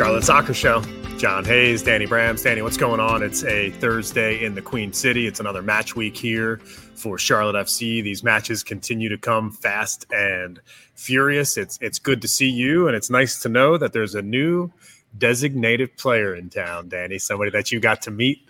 Charlotte Soccer Show. John Hayes, Danny Brams. Danny, what's going on? It's a Thursday in the Queen City. It's another match week here for Charlotte FC. These matches continue to come fast and furious. It's good to see you, and it's nice to know that there's a new designated player in town, Danny, somebody that you got to meet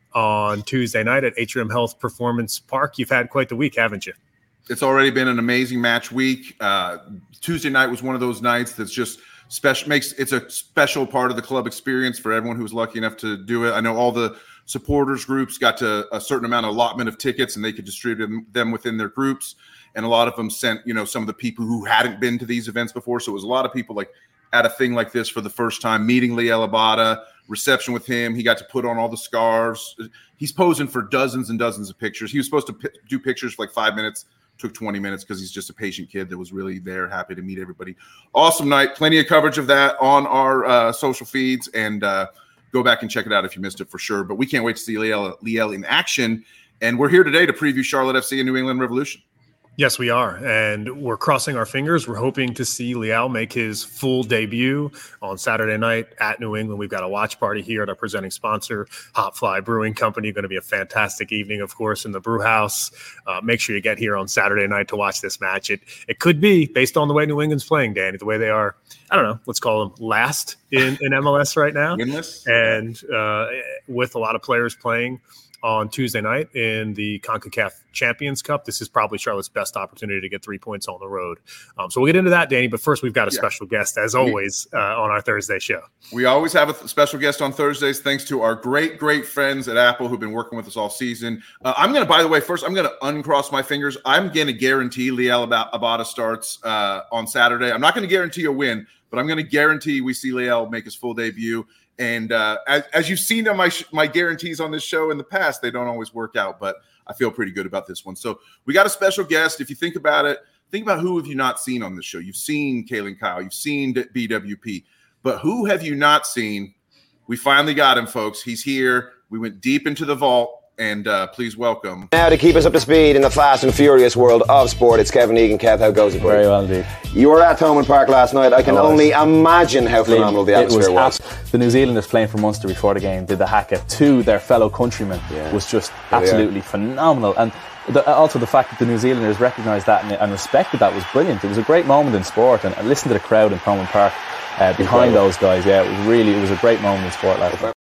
on Tuesday night at Atrium Health Performance Park. You've had quite the week, haven't you? It's already been an amazing match week. Tuesday night was one of those nights that's just special. It's a special part of the club experience for everyone who was lucky enough to do it. I know all the supporters groups got to a certain amount of allotment of tickets, and they could distribute them within their groups. And a lot of them sent, some of the people who hadn't been to these events before. So it was a lot of people like at a thing like this for the first time, meeting Liel Abada, reception with him. He got to put on all the scarves. He's posing for dozens and dozens of pictures. He was supposed to do pictures for like 5 minutes. Took 20 minutes because he's just a patient kid that was really there, happy to meet everybody. Awesome night. Plenty of coverage of that on our social feeds, and go back and check it out if you missed it for sure. But we can't wait to see Liel in action. And we're here today to preview Charlotte FC and New England Revolution. Yes, we are. And we're crossing our fingers. We're hoping to see Liel make his full debut on Saturday night at New England. We've got a watch party here at our presenting sponsor, Hot Fly Brewing Company. Going to be a fantastic evening, of course, in the brew house. Make sure you get here on Saturday night to watch this match. It could be, based on the way New England's playing, Danny, the way they are, I don't know, let's call them last in MLS right now. Winless. And with a lot of players playing on Tuesday night in the CONCACAF Champions Cup, this is probably Charlotte's best opportunity to get 3 points on the road. So we'll get into that, Danny, but first we've got a special guest, as always, on our Thursday show. We always have a special guest on Thursdays, thanks to our great, great friends at Apple who've been working with us all season. I'm going to uncross my fingers. I'm going to guarantee Liel Abada starts on Saturday. I'm not going to guarantee a win, but I'm going to guarantee we see Liel make his full debut. And as you've seen on my guarantees on this show in the past, they don't always work out, but I feel pretty good about this one. So we got a special guest. If you think about it, think about who have you not seen on this show. You've seen Kaylin Kyle. You've seen BWP. But who have you not seen? We finally got him, folks. He's here. We went deep into the vault. And please welcome. Now to keep us up to speed in the fast and furious world of sport, it's Kevin Egan. Kev, how goes it? Very well indeed. You were at Thomond Park last night. I can only imagine how phenomenal the atmosphere was. The New Zealanders playing for Munster before the game did the haka to their fellow countrymen was just absolutely phenomenal. And also the fact that the New Zealanders recognised that and respected that was brilliant. It was a great moment in sport, and listen to the crowd in Thomond Park behind those guys. Yeah, it was a great moment in sport.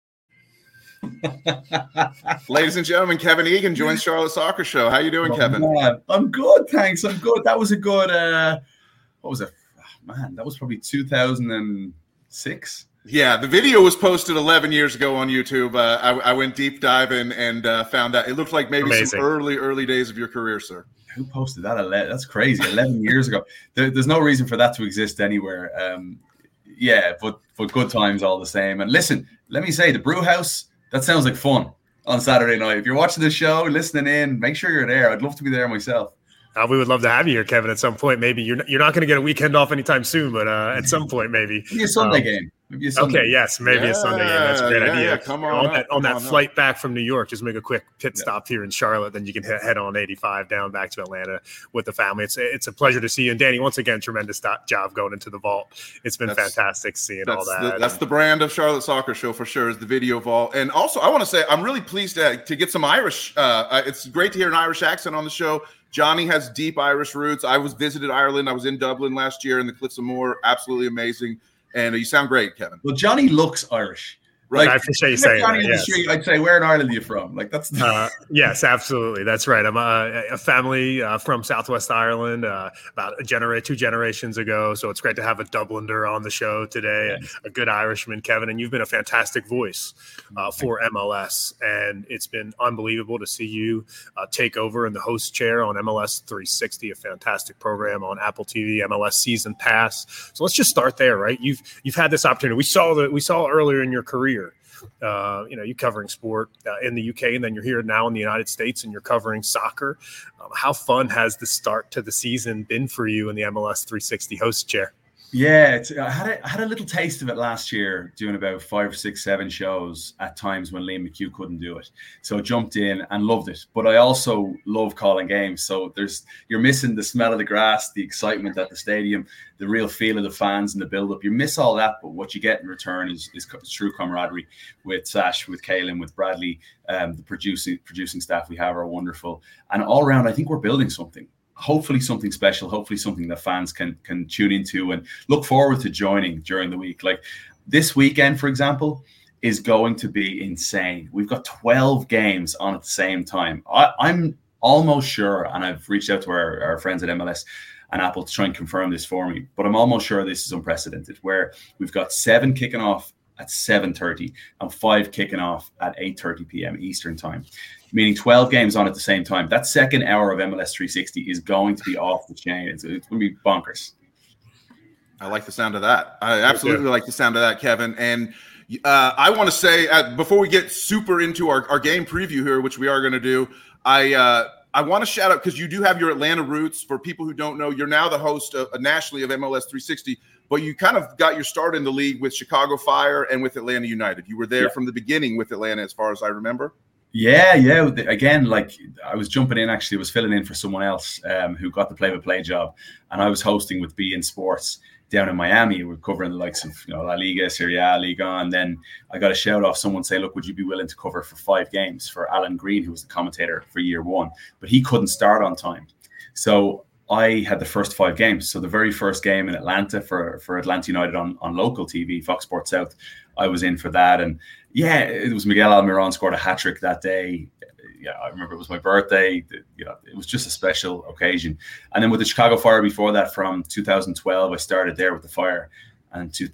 Ladies and gentlemen, Kevin Egan joins Charlotte Soccer Show. How you doing, Kevin? Man. I'm good, thanks. I'm good. That was a good what was it? Man, that was probably 2006. Yeah, the video was posted 11 years ago on YouTube. I went deep diving and found out it looked like maybe some early days of your career, sir. Who posted that? That's crazy. 11 years ago. There's no reason for that to exist anywhere. But good times all the same. And listen, let me say, the brew house, that sounds like fun on Saturday night. If you're watching the show, listening in, make sure you're there. I'd love to be there myself. We would love to have you here, Kevin, at some point. Maybe you're not going to get a weekend off anytime soon, but at some point, maybe. Maybe a Sunday game. Maybe a Sunday game. That's a great idea. Yeah. Come on that flight back from New York, just make a quick pit stop here in Charlotte, then you can head on 85 down back to Atlanta with the family. It's a pleasure to see you. And Danny, once again, tremendous job going into the vault. It's been fantastic seeing all that. That's the brand of Charlotte Soccer Show for sure, is the video vault. And also, I want to say I'm really pleased to get some Irish. It's great to hear an Irish accent on the show. Johnny has deep Irish roots. I visited Ireland. I was in Dublin last year in the Cliffs of Moher. Absolutely amazing. And you sound great, Kevin. Well, Johnny looks Irish. Right. I appreciate you saying that. Yes. Street, I'd say, where in Ireland are you from? Like that's yes, absolutely. That's right. I'm a family from Southwest Ireland, about two generations ago. So it's great to have a Dubliner on the show today, a good Irishman, Kevin. And you've been a fantastic voice for MLS, and it's been unbelievable to see you take over in the host chair on MLS 360, a fantastic program on Apple TV, MLS Season Pass. So let's just start there, right? You've had this opportunity. We saw earlier in your career. You covering sport in the UK, and then you're here now in the United States and you're covering soccer. How fun has the start to the season been for you in the MLS 360 host chair? Yeah, I had a little taste of it last year, doing about 5, 6, 7 shows at times when Liam McHugh couldn't do it. So I jumped in and loved it. But I also love calling games. So you're missing the smell of the grass, the excitement at the stadium, the real feel of the fans and the build-up. You miss all that, but what you get in return is true camaraderie with Sash, with Kaelin, with Bradley. The producing staff we have are wonderful. And all around, I think we're building something. Hopefully something special, hopefully something that fans can tune into and look forward to joining during the week. Like this weekend, for example, is going to be insane. We've got 12 games on at the same time. I'm almost sure, and I've reached out to our friends at MLS and Apple to try and confirm this for me, but I'm almost sure this is unprecedented, where we've got 7 kicking off at 7:30 and 5 kicking off at 8:30 p.m. Eastern time, meaning 12 games on at the same time. That second hour of MLS 360 is going to be off the chain. It's going to be bonkers. I like the sound of that. I absolutely like the sound of that, Kevin. And I want to say, before we get super into our game preview here, which we are going to do, I want to shout out, because you do have your Atlanta roots. For people who don't know, you're now the host nationally of MLS 360, but you kind of got your start in the league with Chicago Fire and with Atlanta United. You were there from the beginning with Atlanta, as far as I remember. Yeah. Again, like I was jumping in, actually, I was filling in for someone else who got the play-by-play job, and I was hosting with beIN Sports down in Miami. We're covering the likes of La Liga, Serie A, Liga, and then I got a shout off. Someone say, "Look, would you be willing to cover for 5 games for Alan Green, who was the commentator for year 1?" But he couldn't start on time, so I had the first 5 games. So the very first game in Atlanta for Atlanta United on local TV, Fox Sports South, I was in for that. And yeah, it was Miguel Almiron scored a hat-trick that day. Yeah, I remember it was my birthday. It was just a special occasion. And then with the Chicago Fire before that, from 2012, I started there with the Fire, and through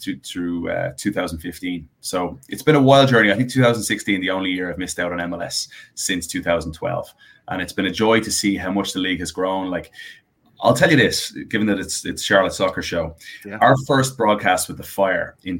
2015. So it's been a wild journey. I think 2016, the only year I've missed out on MLS since 2012. And it's been a joy to see how much the league has grown. Like, I'll tell you this, given that it's Charlotte Soccer Show, our first broadcast with the Fire in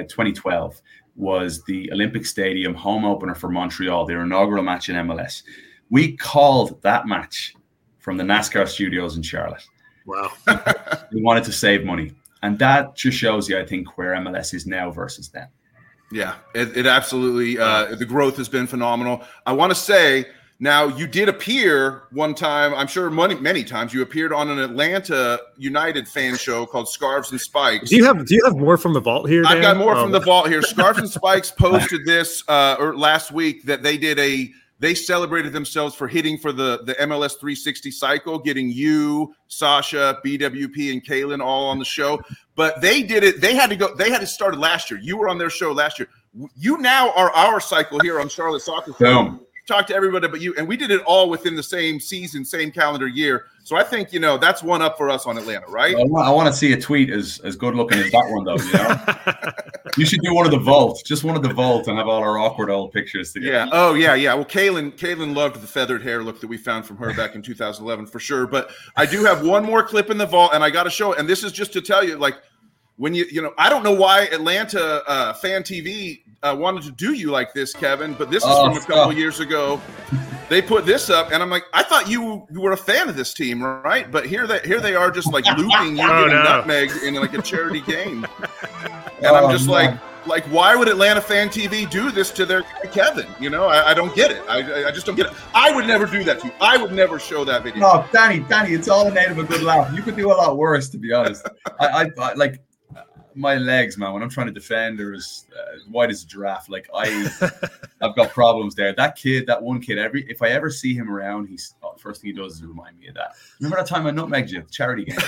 2012 was the Olympic Stadium home opener for Montreal, their inaugural match in MLS. We called that match from the NASCAR studios in Charlotte. Wow. We wanted to save money. And that just shows you, I think, where MLS is now versus then. Yeah, it absolutely, the growth has been phenomenal. I want to say, now, you did appear one time, I'm sure many times, you appeared on an Atlanta United fan show called Scarves and Spikes. Do you have more from the vault here, Dan? I've got more from the vault here. Scarves and Spikes posted this last week, that they celebrated themselves for hitting for the MLS 360 cycle, getting you, Sasha, BWP, and Kaelin all on the show. But they did it. They had to start it last year. You were on their show last year. You now are our cycle here on Charlotte Soccer Show. Boom. Talk to everybody but you, and we did it all within the same season, same calendar year. So I think that's one up for us on Atlanta, right? I want to see a tweet as good looking as that one, though. You should do one of the vault, just one of the vault, and have all our awkward old pictures together. Yeah. Oh yeah. Well, Kaelin loved the feathered hair look that we found from her back in 2011 for sure. But I do have one more clip in the vault, and I got to show it. And this is just to tell you, like, when I don't know why Atlanta Fan TV wanted to do you like this, Kevin, but this is from a couple years ago. They put this up, and I'm like, I thought you were a fan of this team, right? But here they are, just like looping you getting nutmegged in like a charity game, and I'm just like, why would Atlanta Fan TV do this to their guy Kevin? I don't get it. I just don't get it. I would never do that to you. I would never show that video. No, Danny, it's all in aid of a good laugh. You could do a lot worse, to be honest. I like. My legs, man, when I'm trying to defend, they're as wide as a giraffe. Like, I've got problems there. That one kid, if I ever see him around, first thing he does is remind me of that. Remember that time I nutmegged you at the charity game?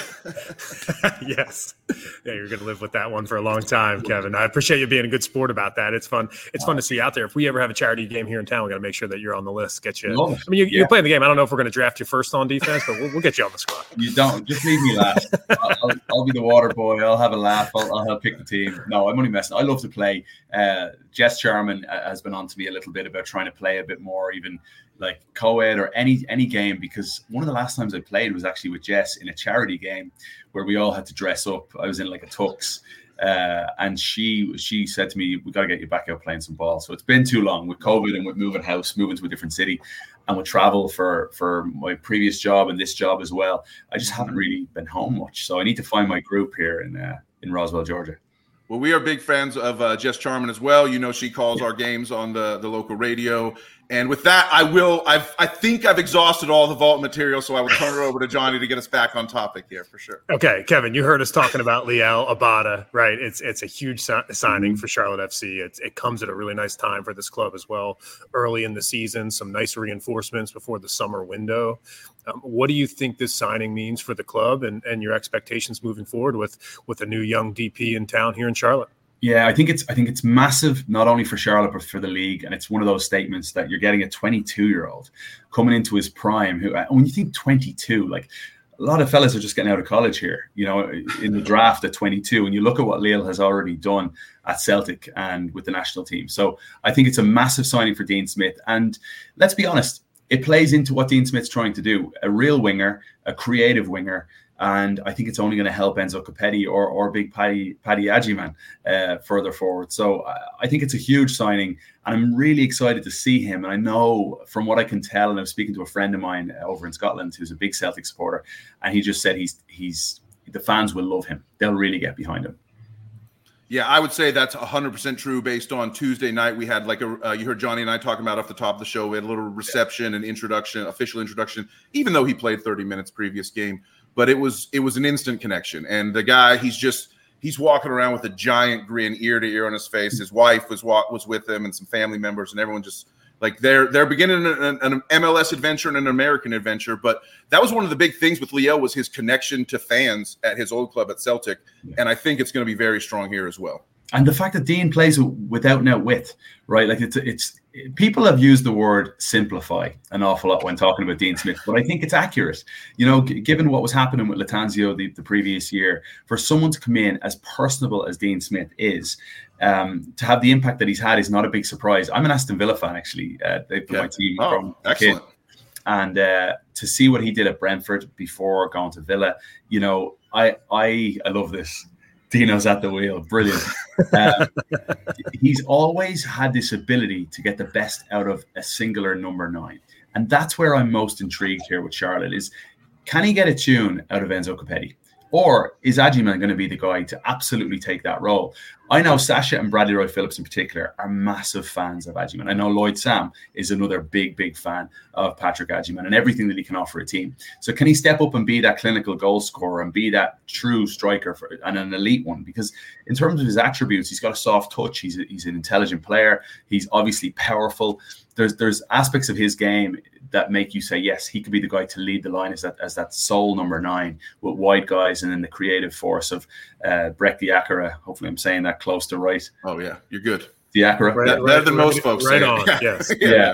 Yes. Yeah, you're going to live with that one for a long time, Kevin. I appreciate you being a good sport about that. It's fun. It's fun to see out there. If we ever have a charity game here in town, we got to make sure that you're on the list. Get you. I mean, you're playing the game. I don't know if we're going to draft you first on defense, but we'll get you on the squad. You don't. Just leave me last. I'll be the water boy. I'll have a laugh. I'll help pick the team. No, I'm only messing. I love to play. Jess Sharman has been on to me a little bit about trying to play a bit more, even like co-ed or any game, because one of the last times I played was actually with Jess in a charity game where we all had to dress up. I was in like a tux, and she said to me, "We got to get you back out playing some ball." So it's been too long with COVID and with moving to a different city, and with travel for my previous job and this job as well. I just haven't really been home much, so I need to find my group here in Roswell, Georgia. Well, we are big fans of Jess Charman as well. You know, she calls our games on the local radio. And with that, I think I've exhausted all the vault material, so I will turn it over to Johnny to get us back on topic here for sure. Okay, Kevin, you heard us talking about Liel Abada, right? It's a huge signing for Charlotte FC. It comes at a really nice time for this club as well. Early in the season, some nice reinforcements before the summer window. What do you think this signing means for the club and your expectations moving forward with a new young DP in town here in Charlotte? Yeah, I think it's massive, not only for Charlotte, but for the league. And it's one of those statements that you're getting a 22-year-old coming into his prime. Who, when you think 22, like a lot of fellas are just getting out of college here, you know, in the draft at 22. And you look at what Liel has already done at Celtic and with the national team. So I think it's a massive signing for Dean Smith. And let's be honest, it plays into what Dean Smith's trying to do. A real winger, a creative winger. And I think it's only going to help Enzo Copetti or Big Paddy Agyemang further forward. So I think it's a huge signing, and I'm really excited to see him. And I know from what I can tell, and I was speaking to a friend of mine over in Scotland who's a big Celtic supporter, and he just said he's the fans will love him. They'll really get behind him. Yeah, I would say that's 100% true based on Tuesday night. We had like you heard Johnny and I talking about off the top of the show. We had a little reception and introduction, official introduction, even though he played 30 minutes previous game. But it was an instant connection. And the guy, he's walking around with a giant grin ear to ear on his face. His wife was with him and some family members, and everyone just like they're beginning an MLS adventure and an American adventure. But that was one of the big things with Liel was his connection to fans at his old club at Celtic. And I think it's going to be very strong here as well. And the fact that Dean plays without and out width, right? Like it's people have used the word simplify an awful lot when talking about Dean Smith, but I think it's accurate. You know, given what was happening with Lattanzio the previous year, for someone to come in as personable as Dean Smith is, to have the impact that he's had is not a big surprise. I'm an Aston Villa fan, actually. They've been my team from excellent. Kid. And to see what he did at Brentford before going to Villa, you know, I love this. Dino's at the wheel. Brilliant. He's always had this ability to get the best out of a singular number 9. And that's where I'm most intrigued here with Charlotte is, can he get a tune out of Enzo Copetti? Or is Agyemang going to be the guy to absolutely take that role? I know Sasha and Bradley Roy Phillips in particular are massive fans of Agyemang. I know Lloyd Sam is another big fan of Patrick Agyemang and everything that he can offer a team. So can he step up and be that clinical goal scorer and be that true striker and an elite one? Because in terms of his attributes, he's got a soft touch. He's an intelligent player. He's obviously powerful. There's aspects of his game that make you say, yes, he could be the guy to lead the line as that sole number 9 with wide guys, and then the creative force of Breck Diakara. Hopefully I'm saying that close to right. Oh, yeah, you're good. Diakara. Better than most folks right say. On, yes. Yeah.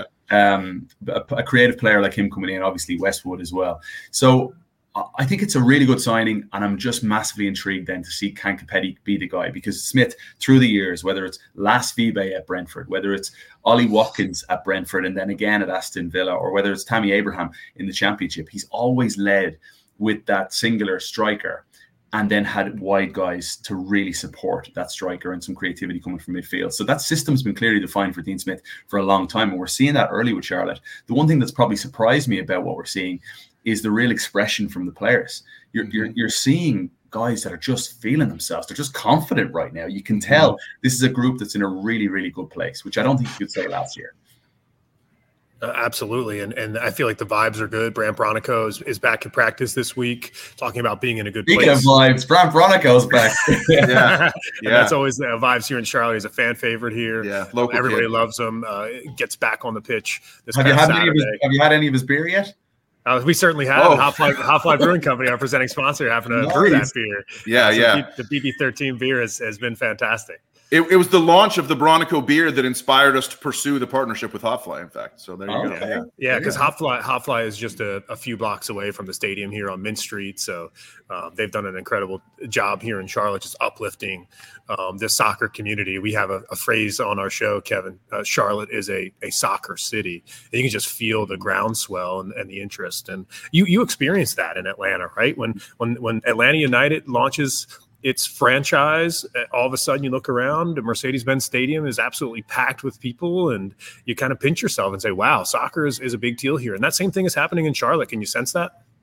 A creative player like him coming in, obviously Westwood as well. So I think it's a really good signing, and I'm just massively intrigued then to see can Copetti be the guy, because Smith, through the years, whether it's Las Vibe at Brentford, whether it's Ollie Watkins at Brentford and then again at Aston Villa, or whether it's Tammy Abraham in the Championship, he's always led with that singular striker and then had wide guys to really support that striker and some creativity coming from midfield. So that system's been clearly defined for Dean Smith for a long time, and we're seeing that early with Charlotte. The one thing that's probably surprised me about what we're seeing is the real expression from the players. You're seeing guys that are just feeling themselves. They're just confident right now. You can tell this is a group that's in a really, really good place, which I don't think you could say last year. Absolutely. And I feel like the vibes are good. Bram Bronico is back in practice this week, talking about being in a good place. Speaking of vibes, Bram Bronico's back. Yeah. That's always the vibes here in Charlotte. He's a fan favorite here. Yeah, local everybody kid. loves him. Gets back on the pitch this Have past you Saturday. had any of his beer yet? We certainly have. Hop Fly Brewing Company, our presenting sponsor, happened to brew that beer. The BB13 beer has been fantastic. It was the launch of the Bronico beer that inspired us to pursue the partnership with Hotfly, in fact. So there you go. Yeah, because Hotfly is just a few blocks away from the stadium here on Mint Street. So they've done an incredible job here in Charlotte, just uplifting the soccer community. We have a phrase on our show, Kevin. Charlotte is a soccer city. And you can just feel the groundswell and the interest. And you experienced that in Atlanta, right? When Atlanta United launches its franchise, all of a sudden you look around, the Mercedes-Benz Stadium is absolutely packed with people, and you kind of pinch yourself and say, wow, soccer is a big deal here. And that same thing is happening in Charlotte. Can you sense that?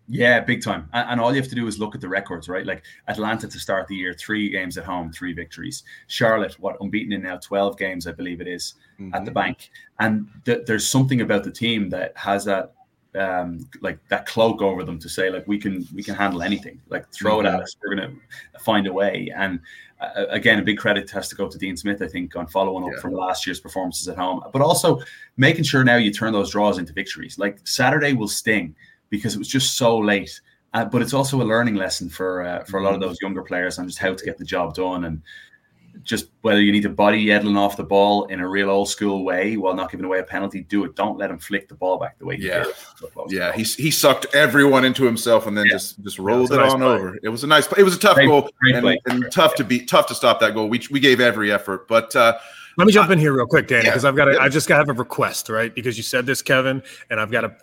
Yeah, big time. And all you have to do is look at the records, right? Like Atlanta to start the year, 3 games at home, 3 victories. Charlotte, unbeaten in now 12 games, I believe it is, at the bank. And there's something about the team that has that like that cloak over them to say, like, we can handle anything. Like, throw it at us, we're gonna find a way. And again, a big credit has to go to Dean Smith, I think, on following up from last year's performances at home, but also making sure now you turn those draws into victories. Like, Saturday will sting because it was just so late, but it's also a learning lesson for a lot of those younger players on just how to get the job done, and just whether you need to body Yedlin off the ball in a real old school way while not giving away a penalty, do it. Don't let him flick the ball back the way he did. Yeah, he sucked everyone into himself and then just rolled it on over. It was a tough goal and tough to stop that goal. We gave every effort, but let me jump in here real quick, Danny, because I just got to have a request, right? Because you said this, Kevin, and I've got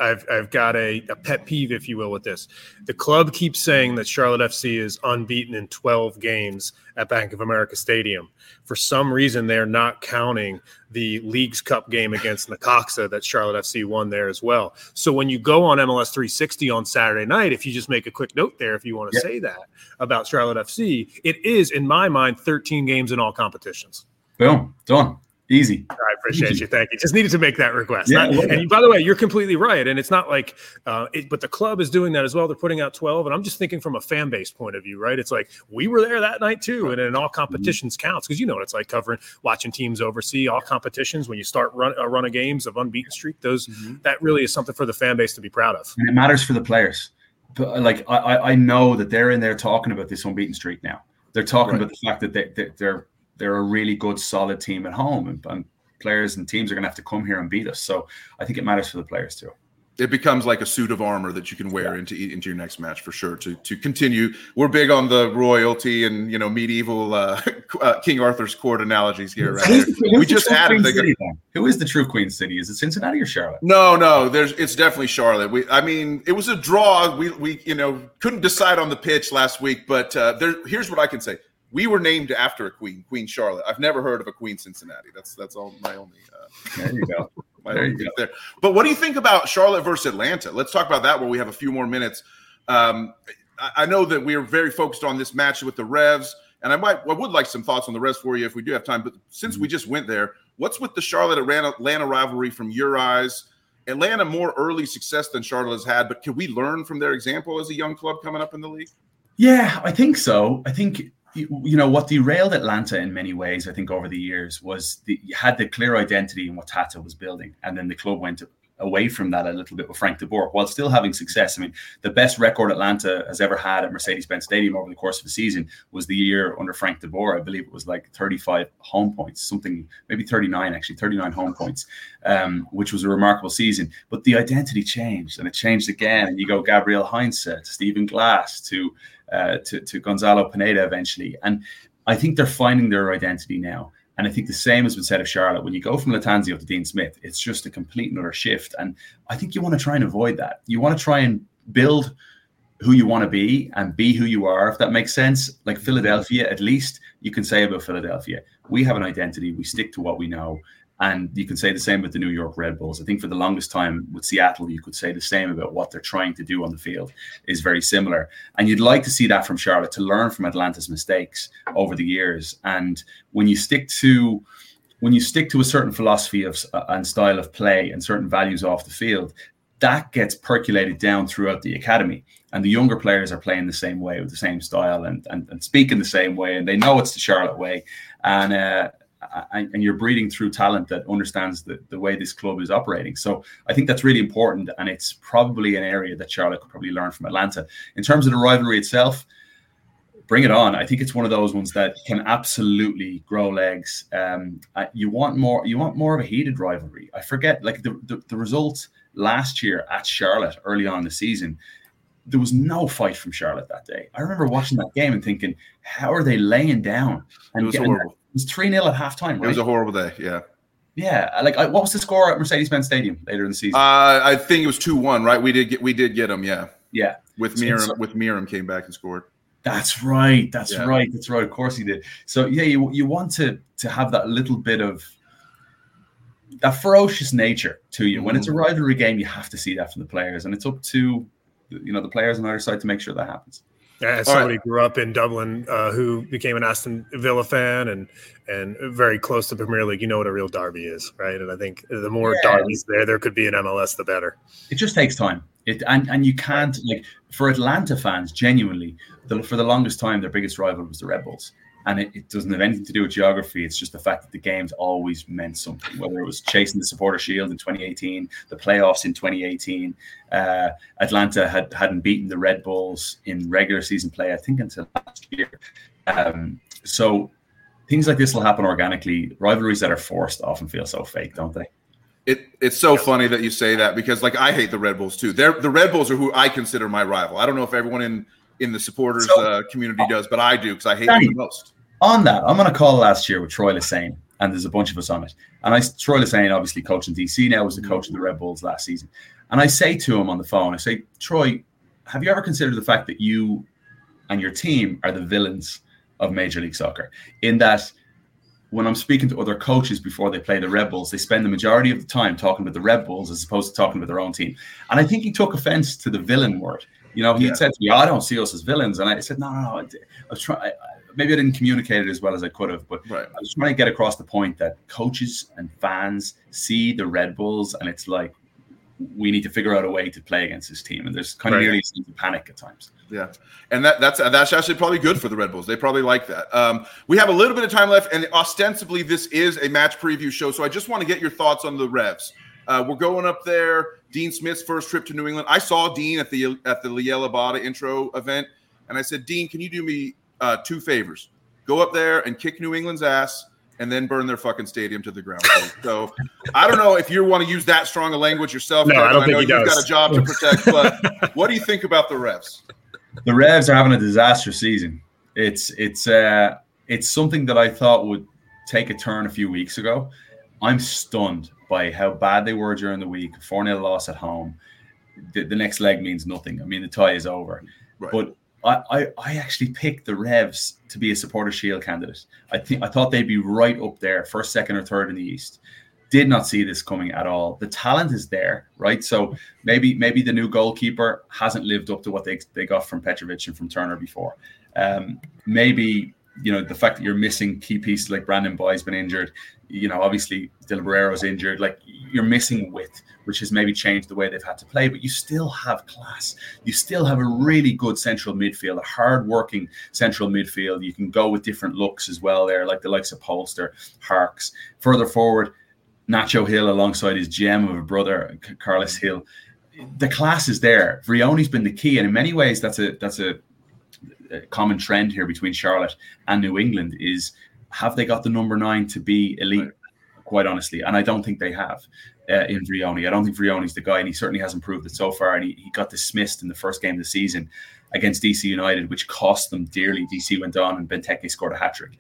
a pet peeve, if you will, with this. The club keeps saying that Charlotte FC is unbeaten in 12 games at Bank of America Stadium. For some reason, they're not counting the Leagues Cup game against Necaxa that Charlotte FC won there as well. So when you go on MLS 360 on Saturday night, if you just make a quick note there, if you want to say that about Charlotte FC, it is, in my mind, 13 games in all competitions. Boom, done. Easy. I appreciate you. Thank you. Just needed to make that request. Yeah, and by the way, you're completely right. And it's not like, but the club is doing that as well. They're putting out 12. And I'm just thinking from a fan base point of view, right? It's like, we were there that night too. And in all competitions counts, because you know what it's like watching teams oversee all competitions. When you start a run of games of unbeaten streak, that really is something for the fan base to be proud of. And it matters for the players. But like, I know that they're in there talking about this unbeaten streak now. They're talking about the fact that they're a really good, solid team at home, and players and teams are going to have to come here and beat us. So I think it matters for the players too. It becomes like a suit of armor that you can wear into your next match for sure. To continue, we're big on the royalty and medieval King Arthur's court analogies here. Right? We just added who is the true Queen City? Is it Cincinnati or Charlotte? No, it's definitely Charlotte. It was a draw. We couldn't decide on the pitch last week, but here's what I can say. We were named after a queen, Queen Charlotte. I've never heard of a Queen Cincinnati. That's all my only. There you go. There. But what do you think about Charlotte versus Atlanta? Let's talk about that where we have a few more minutes. I know that we're very focused on this match with the Revs, and I would like some thoughts on the Revs for you if we do have time. But since we just went there, what's with the Charlotte-Atlanta rivalry from your eyes? Atlanta more early success than Charlotte has had, but can we learn from their example as a young club coming up in the league? Yeah, I think so. I think what derailed Atlanta in many ways, I think, over the years was you had the clear identity in what Tata was building, and then the club went away from that a little bit with Frank de Boer while still having success. I mean, the best record Atlanta has ever had at Mercedes-Benz Stadium over the course of the season was the year under Frank de Boer. I believe it was like 35 home points, something, maybe 39 home points, which was a remarkable season. But the identity changed, and it changed again. And you go Gabriel Heinze to Stephen Glass to Gonzalo Pineda eventually. And I think they're finding their identity now. And I think the same has been said of Charlotte. When you go from Lattanzio to Dean Smith, it's just a complete another shift. And I think you want to try and avoid that. You want to try and build who you want to be and be who you are, if that makes sense. Like Philadelphia, at least you can say about Philadelphia, we have an identity. We stick to what we know. And you can say the same with the New York Red Bulls. I think for the longest time with Seattle, you could say the same about what they're trying to do on the field is very similar. And you'd like to see that from Charlotte, to learn from Atlanta's mistakes over the years. And when you stick to a certain philosophy of and style of play and certain values off the field, that gets percolated down throughout the academy. And the younger players are playing the same way with the same style and speaking the same way. And they know it's the Charlotte way. And you're breeding through talent that understands the way this club is operating. So I think that's really important, and it's probably an area that Charlotte could probably learn from Atlanta. In terms of the rivalry itself, bring it on. I think it's one of those ones that can absolutely grow legs. You want more of a heated rivalry. I forget, like the result last year at Charlotte early on in the season, there was no fight from Charlotte that day. I remember watching that game and thinking, how are they laying down? And it was horrible. It was 3-0 at halftime, right? It was a horrible day, yeah. Yeah, what was the score at Mercedes-Benz Stadium later in the season? I think it was 2-1, right? We did get them, yeah. Yeah. With Miram came back and scored. That's right. That's right. Of course he did. So yeah, you want to have that little bit of that ferocious nature to you. When it's a rivalry game, you have to see that from the players, and it's up to the players on either side to make sure that happens. As somebody who grew up in Dublin, who became an Aston Villa fan and very close to the Premier League, you know what a real derby is, right? And I think the more derbies there could be in MLS, the better. It just takes time. And you can't, like, for Atlanta fans, genuinely, for the longest time, their biggest rival was the Red Bulls. And it doesn't have anything to do with geography. It's just the fact that the games always meant something, whether it was chasing the Supporter Shield in 2018, the playoffs in 2018. Atlanta hadn't beaten the Red Bulls in regular season play, I think, until last year. So things like this will happen organically. Rivalries that are forced often feel so fake, don't they? It's so funny that you say that, because, like, I hate the Red Bulls too. The Red Bulls are who I consider my rival. I don't know if everyone in the supporters community does, but I do, because I hate them the most. On that, I'm on a call last year with Troy Lesane, and there's a bunch of us on it. And Troy Lesane, obviously coaching DC now, was the coach of the Red Bulls last season. And I say to him on the phone, I say, Troy, have you ever considered the fact that you and your team are the villains of Major League Soccer? In that, when I'm speaking to other coaches before they play the Red Bulls, they spend the majority of the time talking about the Red Bulls as opposed to talking about their own team. And I think he took offense to the villain word. He said to me, I don't see us as villains. And I said, no. I was trying. Maybe I didn't communicate it as well as I could have, but I was trying to get across the point that coaches and fans see the Red Bulls, and it's like, we need to figure out a way to play against this team. And there's kind of nearly a sense of panic at times. Yeah. And that's actually probably good for the Red Bulls. They probably like that. We have a little bit of time left, and ostensibly this is a match preview show. So I just want to get your thoughts on the Revs. We're going up there. Dean Smith's first trip to New England. I saw Dean at the Liel Abada intro event, and I said, Dean, can you do me two favors? Go up there and kick New England's ass, and then burn their fucking stadium to the ground. So I don't know if you want to use that strong a language yourself. No, I don't think he does. You've got a job to protect, but what do you think about the Revs? The Revs are having a disastrous season. It's something that I thought would take a turn a few weeks ago. I'm stunned by how bad they were during the week. 4-0 loss at home. The next leg means nothing. I mean, the tie is over. Right. But I actually picked the Revs to be a Supporter Shield candidate. I thought they'd be right up there, first, second, or third in the East. Did not see this coming at all. The talent is there, right? So maybe the new goalkeeper hasn't lived up to what they got from Petrovic and from Turner before. Maybe the fact that you're missing key pieces like Brandon Boy's been injured. Obviously Dylan Barrero's injured. Like, you're missing width, which has maybe changed the way they've had to play. But you still have class. You still have a really good central midfield, a hard-working central midfield. You can go with different looks as well there, like the likes of Polster, Harks. Further forward, Nacho Hill alongside his gem of a brother, Carlos Hill. The class is there. Vrioni's been the key, and in many ways, that's a common trend here between Charlotte and New England is, have they got the number 9 to be elite? Quite honestly, and I don't think they have in Vrioni. I don't think Vrioni's the guy, and he certainly hasn't proved it so far. And he got dismissed in the first game of the season against DC United, which cost them dearly. DC went on, and Benteke scored a hat-trick.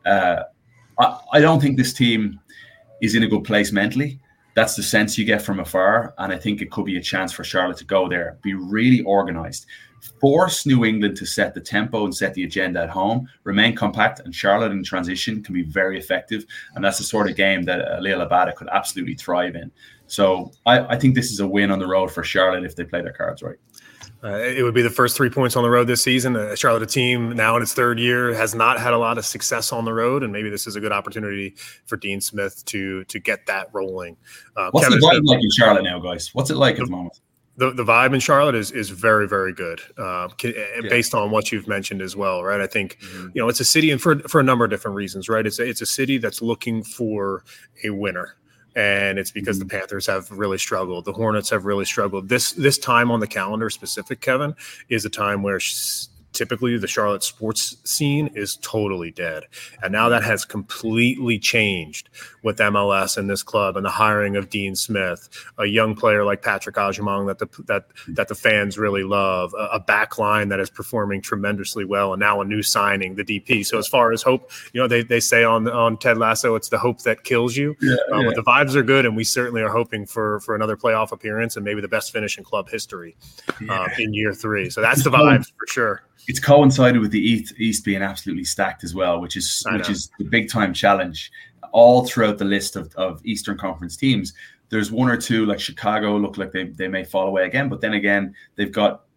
I don't think this team is in a good place mentally. That's the sense you get from afar, and I think it could be a chance for Charlotte to go there, be really organised, force New England to set the tempo and set the agenda at home, remain compact, and Charlotte in transition can be very effective, and that's the sort of game that Liel Abada could absolutely thrive in. So I think this is a win on the road for Charlotte if they play their cards right. It would be the first 3 points on the road this season. Charlotte, a team now in its third year, has not had a lot of success on the road, and maybe this is a good opportunity for Dean Smith to get that rolling. What's the vibe like in Charlotte now, guys? What's it like at the moment? The vibe in Charlotte is very, very good, based on what you've mentioned as well, right? I think it's a city, and for a number of different reasons, right? It's a city that's looking for a winner. And it's because the Panthers have really struggled. The Hornets have really struggled. This time on the calendar specific, Kevin, is a time where typically the Charlotte sports scene is totally dead. And now that has completely changed with MLS and this club and the hiring of Dean Smith, a young player like Patrick Agyemang that the fans really love, a back line that is performing tremendously well, and now a new signing, the DP. So as far as hope, they say on Ted Lasso, it's the hope that kills you. But the vibes are good, and we certainly are hoping for another playoff appearance and maybe the best finish in club history in year 3. So that's the vibes for sure. It's coincided with the East being absolutely stacked as well, which is the big time challenge. All throughout the list of Eastern Conference teams, there's one or two like Chicago look like they may fall away again, but then again they've got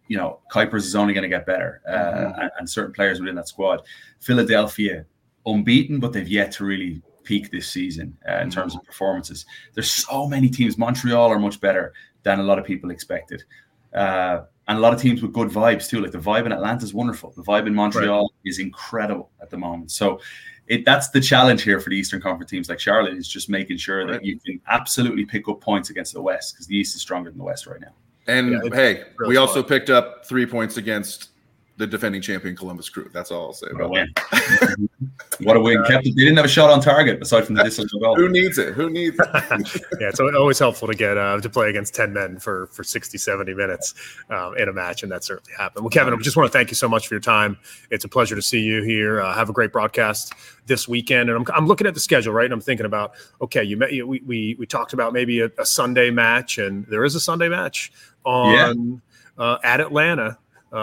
Kuipers is only going to get better, and certain players within that squad. Philadelphia, unbeaten, but they've yet to really peak this season in terms of performances. There's so many teams. Montreal are much better than a lot of people expected. And a lot of teams with good vibes too. Like the vibe in Atlanta is wonderful. The vibe in Montreal is incredible at the moment. So that's the challenge here for the Eastern Conference teams like Charlotte, is just making sure that you can absolutely pick up points against the West, because the East is stronger than the West right now. And we also picked up 3 points against the defending champion Columbus Crew. That's all I'll say about that. What a win. They didn't have a shot on target aside from the distance goal. Who needs it? Yeah, it's always helpful to get to play against 10 men for 60, 70 minutes in a match, and that certainly happened. Well, Kevin, I just want to thank you so much for your time. It's a pleasure to see you here. Have a great broadcast this weekend. And I'm looking at the schedule, right? And I'm thinking about, okay, we talked about maybe a Sunday match, and there is a Sunday match on at Atlanta.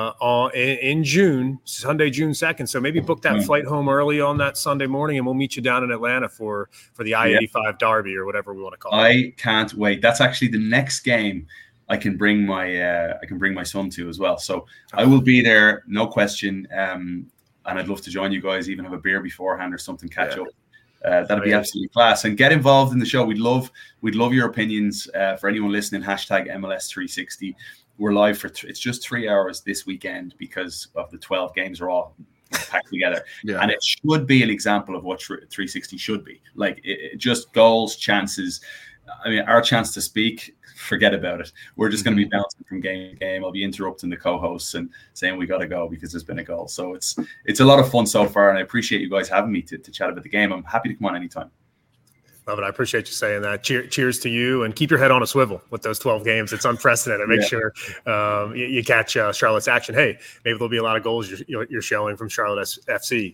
In June, Sunday, June 2nd. So maybe book that flight home early on that Sunday morning, and we'll meet you down in Atlanta for the I-85 Derby, or whatever we want to call it. I can't wait. That's actually the next game I can bring my son to as well. So I will be there, no question. And I'd love to join you guys, even have a beer beforehand or something, catch up. That'd be absolutely class. And get involved in the show. We'd love your opinions. For anyone listening, hashtag MLS360. We're live for it's just 3 hours this weekend because of the 12 games are all packed together. And it should be an example of what 360 should be. Like it just goals, chances. I mean, our chance to speak, forget about it. We're just going to be bouncing from game to game. I'll be interrupting the co-hosts and saying we got to go because there's been a goal. So it's a lot of fun so far, and I appreciate you guys having me to chat about the game. I'm happy to come on anytime. Love it. I appreciate you saying that. Cheers to you, and keep your head on a swivel with those 12 games. It's unprecedented. Make sure you catch Charlotte's action. Hey, maybe there'll be a lot of goals you're showing from Charlotte FC.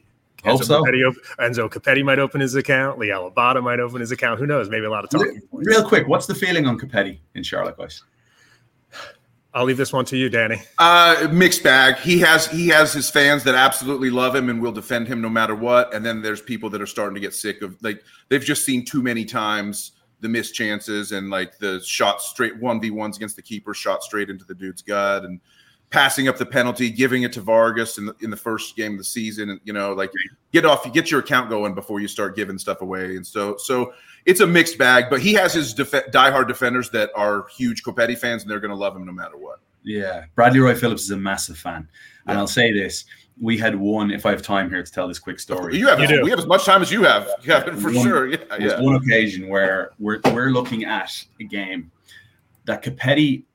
Enzo Capetti might open his account. Lee Alabata might open his account. Who knows? Maybe a lot of talking points. Real quick, what's the feeling on Capetti in Charlotte, guys? I'll leave this one to you, Danny. Mixed bag. He has his fans that absolutely love him and will defend him no matter what. And then there's people that are starting to get sick of, like, they've just seen too many times the missed chances and like the shots straight 1v1s against the keeper, shot straight into the dude's gut, and passing up the penalty, giving it to Vargas in the first game of the season. And, get your account going before you start giving stuff away. And so it's a mixed bag, but he has his diehard defenders that are huge Copetti fans, and they're going to love him no matter what. Yeah. Bradley Roy Phillips is a massive fan. And I'll say this. We had one, if I have time here to tell this quick story. We have as much time as you have. Sure. There's one occasion where we're looking at a game that Capetti,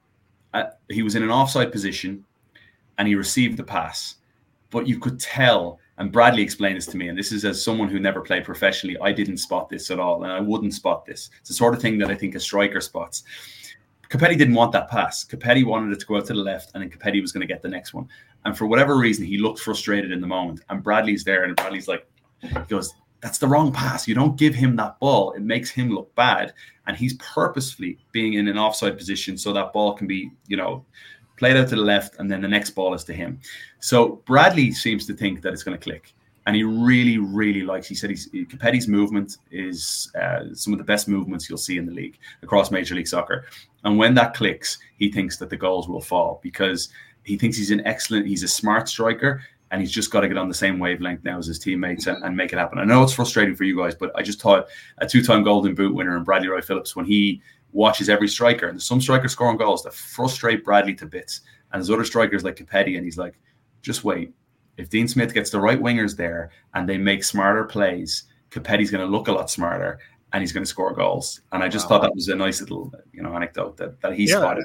he was in an offside position and he received the pass. But you could tell, and Bradley explained this to me, and this is as someone who never played professionally, I didn't spot this at all, and I wouldn't spot this. It's the sort of thing that I think a striker spots. Capetti didn't want that pass. Capetti wanted it to go out to the left, and then Capetti was going to get the next one. And for whatever reason, he looked frustrated in the moment. And Bradley's there, and Bradley's like, he goes, that's the wrong pass. You don't give him that ball. It makes him look bad. And he's purposefully being in an offside position so that ball can be, played out to the left, and then the next ball is to him. So Bradley seems to think that it's going to click. And he really, really likes, he said Capetti's movement is some of the best movements you'll see in the league across Major League Soccer. And when that clicks, he thinks that the goals will fall because he thinks he's a smart striker, and he's just got to get on the same wavelength now as his teammates and make it happen. I know it's frustrating for you guys, but I just thought a 2-time Golden Boot winner and Bradley Roy Phillips, when he watches every striker, and there's some strikers scoring goals that frustrate Bradley to bits, and there's other strikers like Capetti, and he's like, just wait. If Dean Smith gets the right wingers there and they make smarter plays, Capetti's going to look a lot smarter and he's going to score goals. And I just thought that was a nice little, anecdote that he spotted.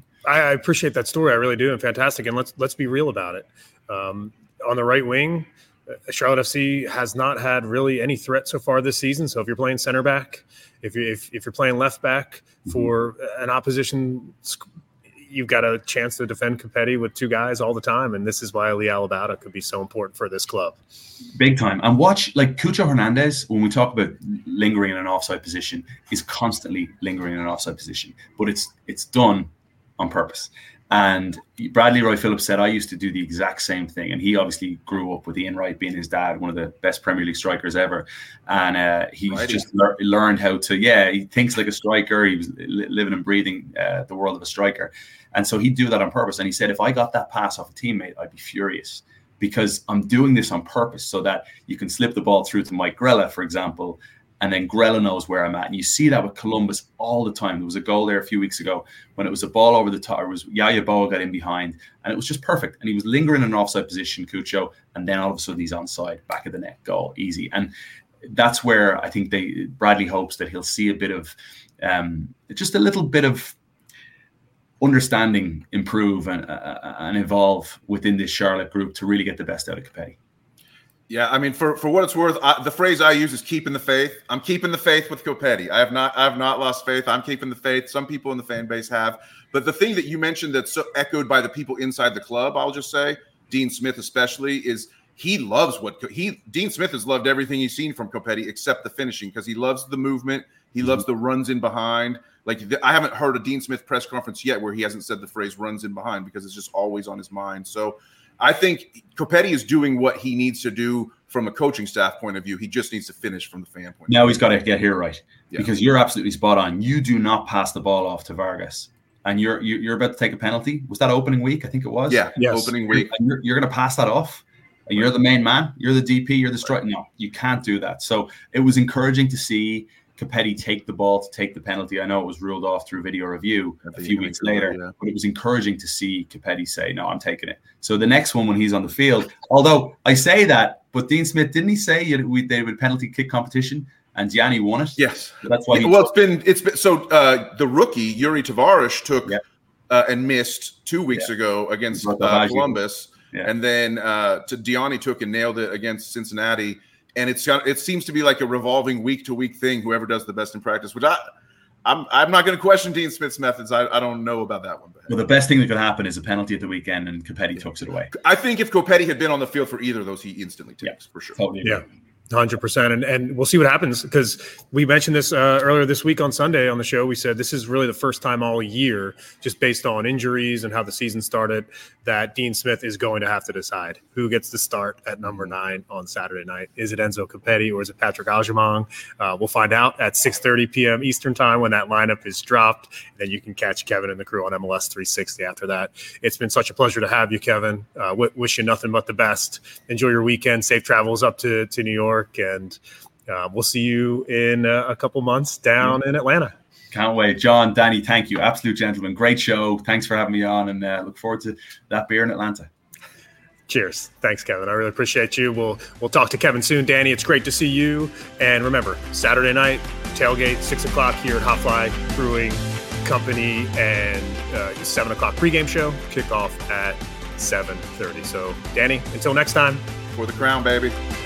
I appreciate that story. I really do. And fantastic. And let's be real about it. On the right wing, Charlotte FC has not had really any threat so far this season. So if you're playing center back, if you're playing left back for an opposition, you've got a chance to defend Capetti with two guys all the time. And this is why Lee Alabata could be so important for this club. Big time. And watch, like, Cucho Hernandez, when we talk about lingering in an offside position, is constantly lingering in an offside position. But it's done on purpose. And Bradley Roy Phillips said, I used to do the exact same thing. And he obviously grew up with Ian Wright being his dad, one of the best Premier League strikers ever. And he's just learned how to, he thinks like a striker. He was living and breathing the world of a striker. And so he'd do that on purpose. And he said, if I got that pass off a teammate, I'd be furious, because I'm doing this on purpose so that you can slip the ball through to Mike Grella, for example, and then Grella knows where I'm at. And you see that with Columbus all the time. There was a goal there a few weeks ago when it was a ball over the top. It was Yaya Boa got in behind, and it was just perfect. And he was lingering in an offside position, Cucho, and then all of a sudden he's onside, back of the net, goal, easy. And that's where I think Bradley hopes that he'll see a bit of, just a little bit of understanding improve and evolve within this Charlotte group to really get the best out of Copetti. Yeah, I mean, for what it's worth, the phrase I use is keeping the faith. I'm keeping the faith with Copetti. I have not lost faith. I'm keeping the faith. Some people in the fan base have. But the thing that you mentioned that's so echoed by the people inside the club, I'll just say, Dean Smith especially, is he loves Dean Smith has loved everything he's seen from Copetti except the finishing, because he loves the movement. He loves the runs in behind. Like, I haven't heard a Dean Smith press conference yet where he hasn't said the phrase runs in behind, because it's just always on his mind. So I think Copetti is doing what he needs to do from a coaching staff point of view. He just needs to finish from the fan point. Now he's got to get here right, because you're absolutely spot on. You do not pass the ball off to Vargas, and you're about to take a penalty. Was that opening week? I think it was. Yeah, yes. Opening week. And you're going to pass that off. And you're the main man. You're the DP. You're the striker. No, you can't do that. So it was encouraging to see Copetti take the ball to take the penalty. I know it was ruled off through video review a few weeks later, but it was encouraging to see Copetti say, no, I'm taking it. So the next one when he's on the field, although I say that, but Dean Smith, didn't he say they would penalty kick competition and Gianni won it? Yes. So that's why. It's been so the rookie Yuri Tavares took and missed 2 weeks ago against Columbus. Yeah. And then Diani took and nailed it against Cincinnati. And it seems to be like a revolving week-to-week thing, whoever does the best in practice, which I'm not going to question Dean Smith's methods. I don't know about that one. Well, the best thing that could happen is a penalty at the weekend and Copetti tucks it away. I think if Copetti had been on the field for either of those, he instantly takes, for sure. Totally. Yeah. 100%. And we'll see what happens, because we mentioned this earlier this week on Sunday on the show. We said this is really the first time all year, just based on injuries and how the season started, that Dean Smith is going to have to decide who gets to start at number 9 on Saturday night. Is it Enzo Copetti or is it Patrick Aljamain? We'll find out at 6:30 p.m. Eastern time when that lineup is dropped. And then you can catch Kevin and the crew on MLS 360 after that. It's been such a pleasure to have you, Kevin. Wish you nothing but the best. Enjoy your weekend. Safe travels up to New York. And we'll see you in a couple months down in Atlanta. Can't wait. John, Danny, thank you. Absolute gentlemen. Great show. Thanks for having me on, and look forward to that beer in Atlanta. Cheers. Thanks, Kevin. I really appreciate you. We'll talk to Kevin soon. Danny, it's great to see you. And remember, Saturday night, tailgate, 6 o'clock here at Hot Fly Brewing Company, and 7 o'clock pregame show, kickoff at 7:30. So, Danny, until next time. For the crown, baby.